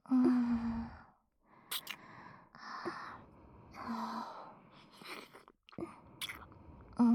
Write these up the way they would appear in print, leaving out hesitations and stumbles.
うん。うん。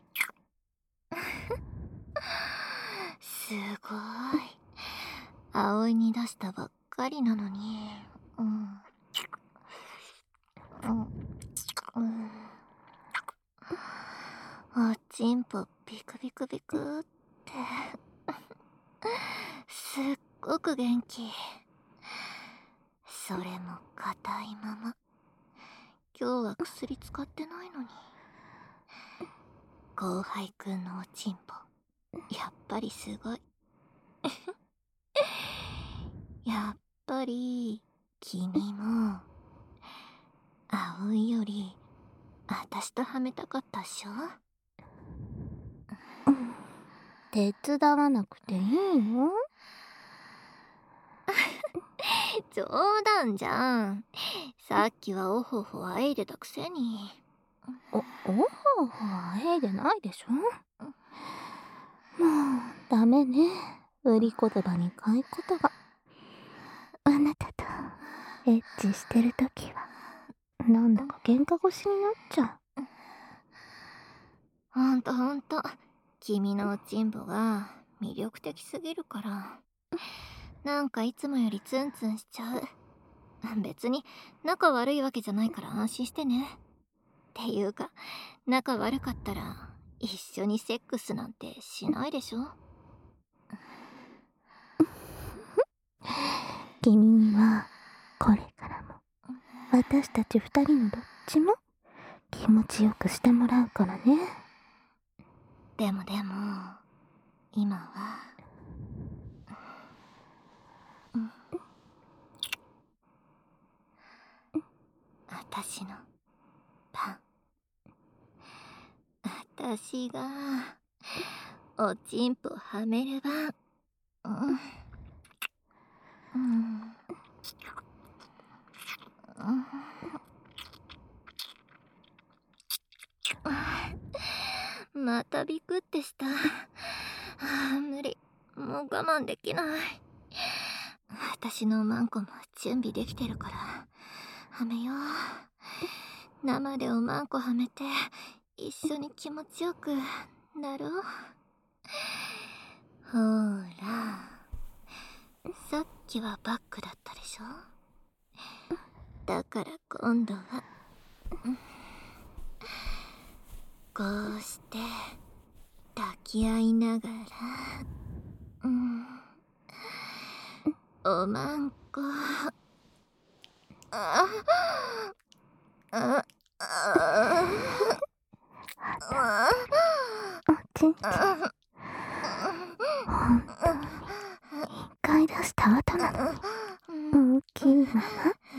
すごい。葵に出したばっかりなのに。うん。うん。うん。おちんぽビクビクビクって。すっごく元気。それも硬いまま。今日は薬使ってないのに。後輩くんのおちんぽ、やっぱりすごい。やっぱり君も葵より私とはめたかったっしょ。 手伝わなくていいの？ 冗談じゃん。さっきはおほほあえいでたくせに。 おほほあえいでないでしょ。もうダメね。売り言葉に買い言葉。あなたとエッチしてるときはなんだか喧嘩腰になっちゃう。 ほんと君のおちんぽが魅力的すぎるから、なんかいつもよりツンツンしちゃう。別に仲悪いわけじゃないから安心してね。っていうか、仲悪かったら一緒にセックスなんてしないでしょ。 君にはこれからも私たち二人のどっちも気持ちよくしてもらうからね。 でも今は私の番。私がおちんぽはめる番。またビクってした。無理。もう我慢できない。私のマンコも準備できてるからはめよう。生でおまんこはめて一緒に気持ちよくなろう。ほら、さっきはバックだったでしょ。だから今度はこうして抱き合いながら、おまんこ。 おちんちんほんとに一回出した後なのに大きいまま。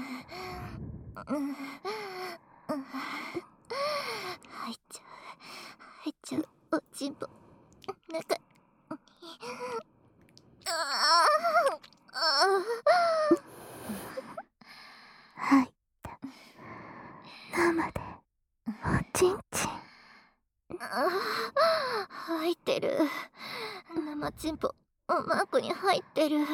入っちゃうおちんぽ中に。 入った生でおちんちん。 入ってる。生チンポおまんこに入ってる。好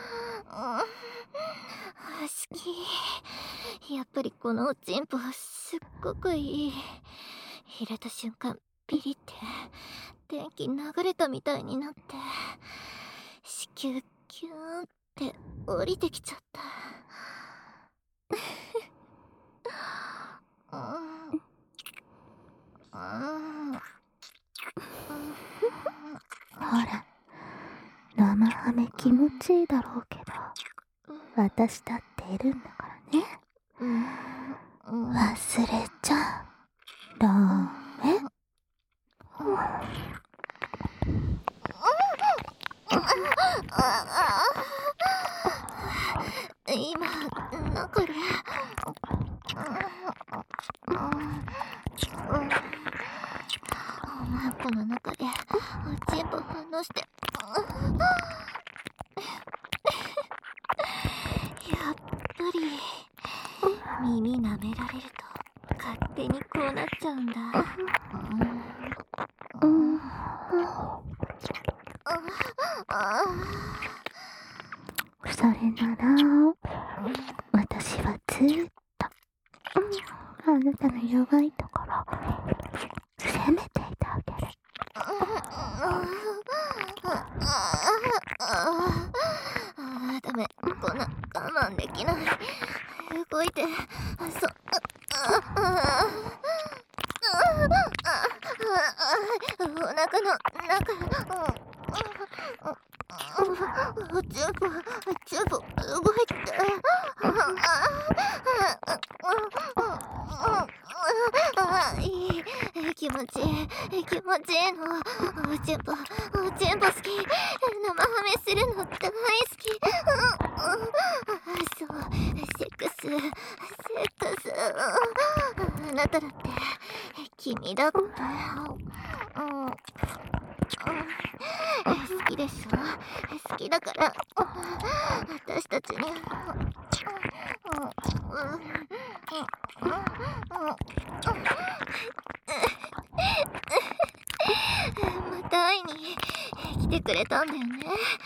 き。やっぱりこのおちんぽすっごくいい。入れた瞬間ピリって電気流れたみたいになって、子宮キューンって降りてきちゃった。 ほら、生ハメ気持ちいいだろうけど、私だっているんだからね。忘れちゃダメ。 今中でおまんこの中でおちんぽ反応して、やっぱり耳舐められると勝手にこうなっちゃうんだ。 それなら私はずーっとあなたの弱いところ責めていてあげる。 ダメ、こんな我慢できない。動いて、お腹の中、チューブ動いて。気持ちいいの。チューブ好き。生ハメするの大好き。そう、セックス。あなただって君だって好きでしょ。好きだから私たちにまた会いに来てくれたんだよね。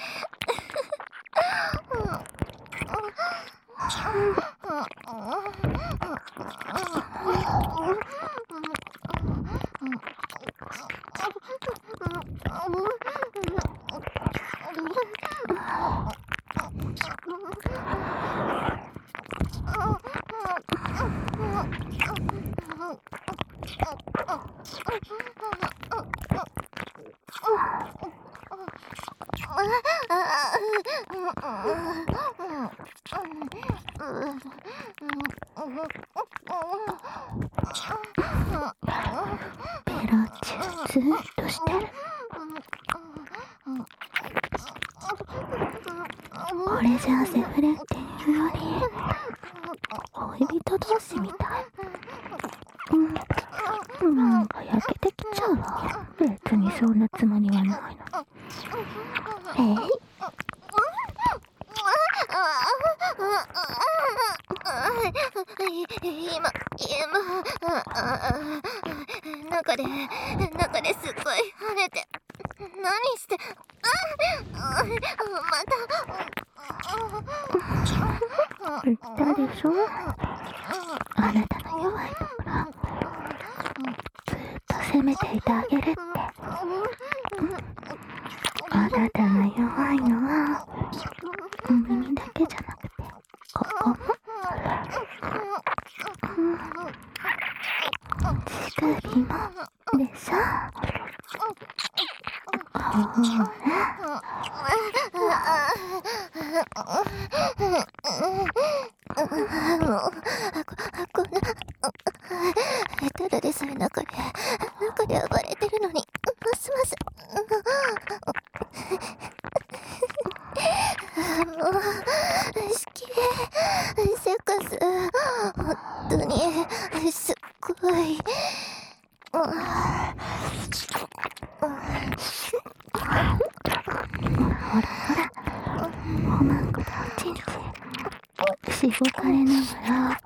ペロチュずーっとしてる。これじゃあセフレっていうより恋人同士みたい。なんか焼けてきちゃうわ。別にそんなつもりはないの。 今中ですっごい跳ねて、何して言ったでしょ、あなたの弱いところずっと責めていてあげるって。あなたが弱いのは耳だけじゃなくてここも乳首もでしょ。ほらこんなただでさえ中で暴れてるのにますますもう好き。セックス本当にすっごい。ほらおまんことおちんちんしごかれながら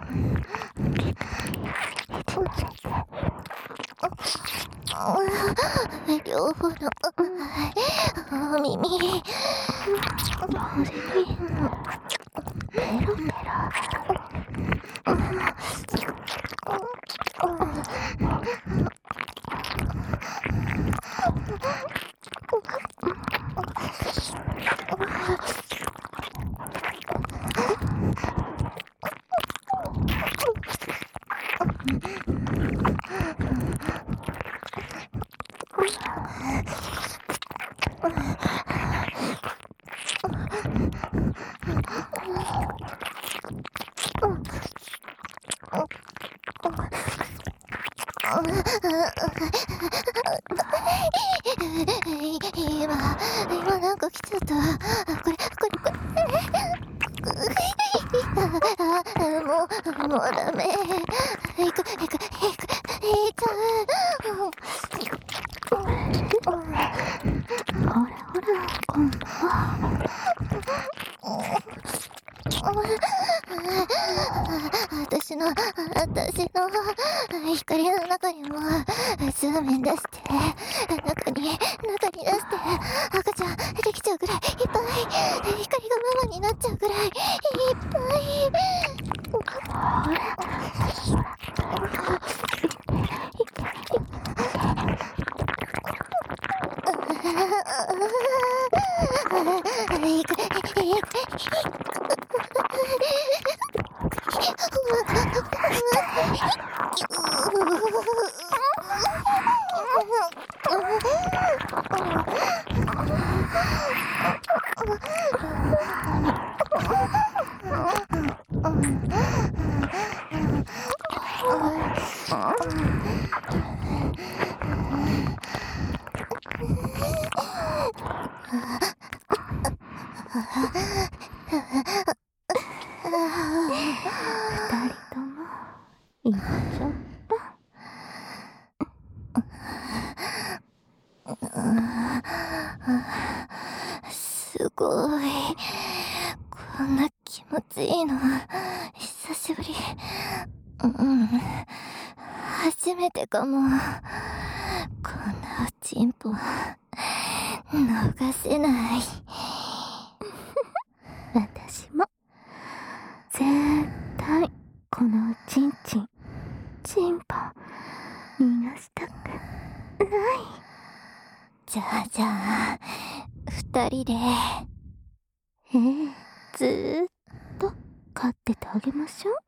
両方のお耳同時にペロペロ今なんか来ちゃった。これもうダメ。いくほら今度は私の光の中にもズームイン出して中に出して赤ちゃんできちゃうぐらいいっぱい光がママになっちゃうぐらいいっぱ二人とも行っちゃった。 すごい。こんな気持ちいいの久しぶり。初めてかも。こんなおちんぽ逃せない。 私も絶対このおちんちんぽ逃がしたくない。 じゃあ二人で。 ずーっと飼っててあげましょう。